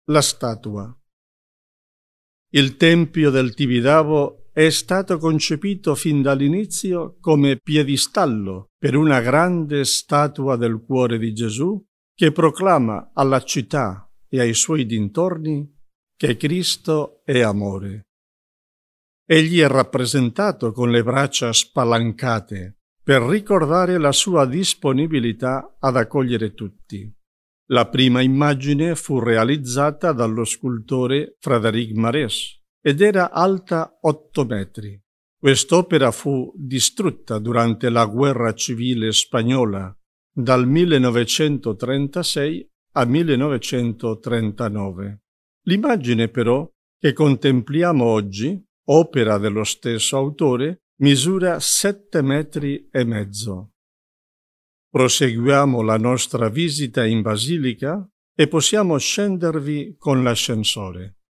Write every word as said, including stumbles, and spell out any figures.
La statua. Il Tempio del Tibidabo è stato concepito fin dall'inizio come piedistallo per una grande statua del cuore di Gesù che proclama alla città e ai suoi dintorni che Cristo è amore. Egli è rappresentato con le braccia spalancate per ricordare la sua disponibilità ad accogliere tutti. La prima immagine fu realizzata dallo scultore Frédéric Marès ed era alta otto metri. Quest'opera fu distrutta durante la guerra civile spagnola dal millenovecentotrentasei a millenovecentotrentanove. L'immagine però che contempliamo oggi, opera dello stesso autore, misura sette metri e mezzo. Proseguiamo la nostra visita in basilica e possiamo scendervi con l'ascensore.